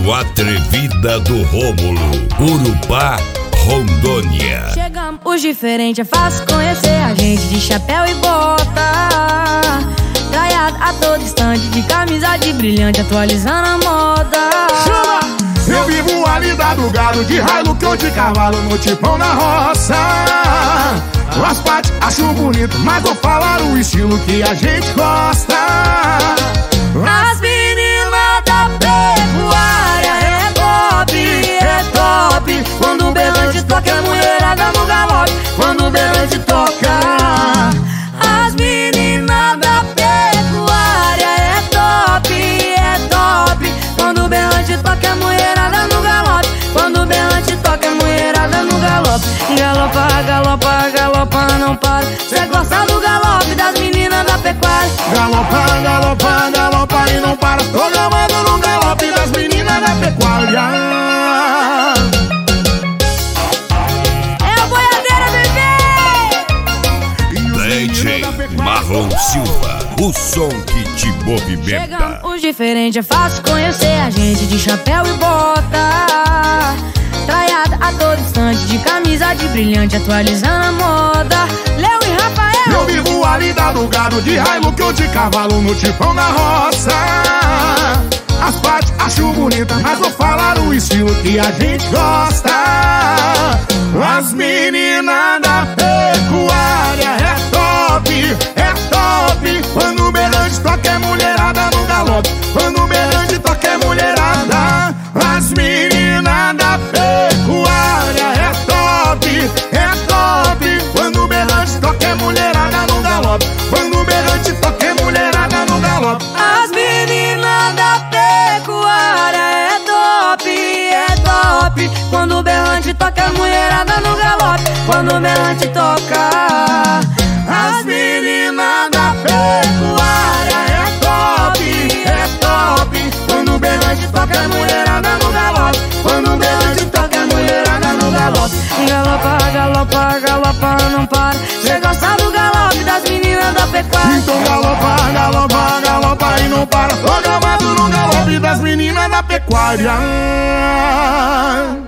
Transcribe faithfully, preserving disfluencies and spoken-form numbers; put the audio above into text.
Rádio Atrevida do Rômulo, Urupá, Rondônia. Chegamos os diferentes, é fácil conhecer a gente de chapéu e bota, traiado a todo instante, de camisa de brilhante, atualizando a moda. Chama! Eu vivo a lida do gado, de Hilux ou de cavalo, no tipão na roça. As partes acho bonito, mas vou falar o estilo que a gente gosta. As meninas da pecuária é top, é top. Quando o berrante toca, a mulherada no galope. Quando o berrante toca, as meninas da pecuária é top, é top. Quando o berrante toca, a mulherada no galope. Quando o berrante toca, a mulherada no galope. Galopa, galopa, galopa, não para. Cê gosta do galope das meninas da pecuária. Galopa, galopa, galopa e não para. Tô gamando no galope das meninas da pecuária. É a boiadeira, bebê! D J Marlon Silva, o som que te movimenta. Chegamos os diferentes, é fácil conhecer a gente de chapéu e bota, traiada a todo instante, de camisa de brilhante, atualizando a moda. Léo e Rafael. Eu vivo a lida do gado, de Hilux ou de cavalo, no tipão na roça. As partes acho bonita, mas vou falar o estilo que a gente gosta. As meninas da pecuária é top, é top. Quando o berrante toca, é mulherada no galope. Quando o berrante toca, é mulherada. As meninas da pecuária é top, é top. Quando o berrante toca, é mulherada no galope. Quando o berrante toca, é mulherada no galope. As meninas da pecuária é top, é top. Quando o berrante toca, a mulherada no galope. Quando o berrante toca, as meninas da pecuária é top, é top. Quando o berrante toca, a mulherada no galope. Quando o berrante toca, a mulherada no galope. galopa, galopa, galopa, não para. Cê gosta do galope das meninas da pecuária. Então galopa, galopa, galopa e não para. Tô gamado no galope das meninas da pecuária.